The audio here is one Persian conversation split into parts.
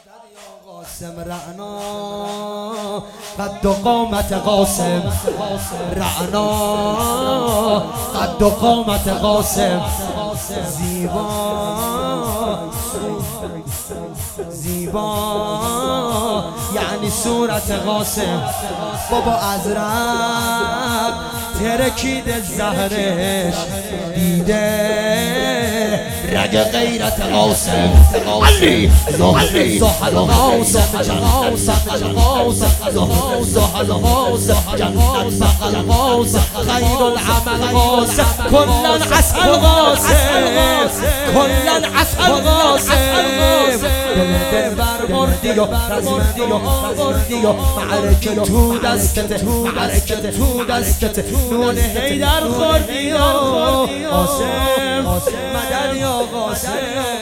قاسم رعنا قد و قامت قاسم رعنا قد و قامت قاسم زیبا زیبا یعنی صورت قاسم بابا ازرق ترکیده زهرش دیده رگ غیرت قاسم علی زهل قاسم زهل قاسم جنت بقل قاسم خیر العمل قاسم کلا عسل قاسم کلا عسل قاسم دل برمردی و رزمردی و آوردی و معرکه تو دستت معرکه تو دستت نون حیدر خوردی و قاسم مدد یا قاسم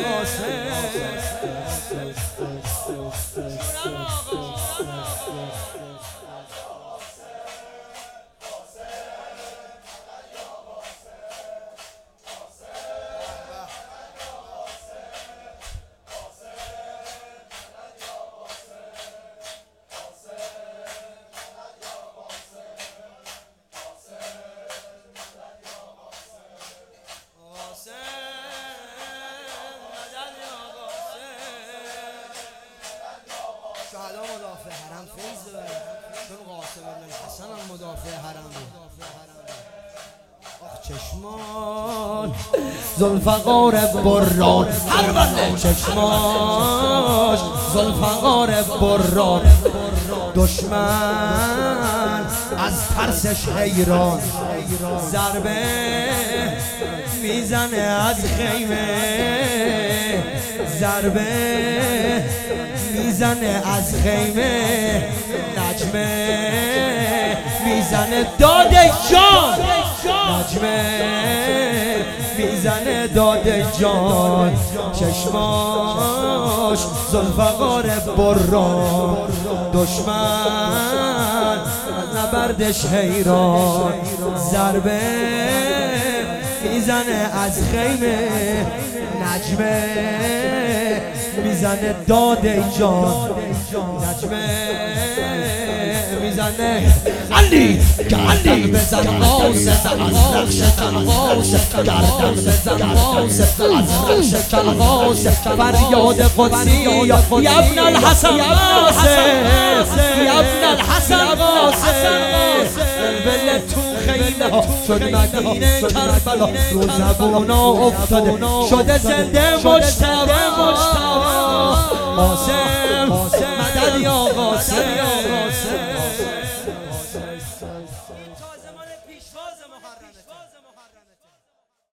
شهدا مدافع حرم فیض ببرن چون قاسم بن الحسن هم مدافع حرم بود. آخ چشمان ذوالفقار بران هر بنده چشماش ذوالفقار بران دشمن از ترسش حیران ضربه میزنه از خیمه ضربه میزنه از خیمه نجمه میزنه داد جان نجمه میزنه داد جان چشماش ذوالفقار بران دشمن نبردش حیران ضربه میزنه از خیمه نجمه میزنه داد جان نجمه میزنه علی گردن بزن قاسم از نقش قاسم گردن بزن قاسم از نقش قاسم فریاد قدسی یا ابن الحسن قاسم یا ابن الحسن قاسم بلبل تو خیمه ها شد مدینه کربلا رو زبونا افتاده شده زنده مجتبی قاسم مدد یا قاسم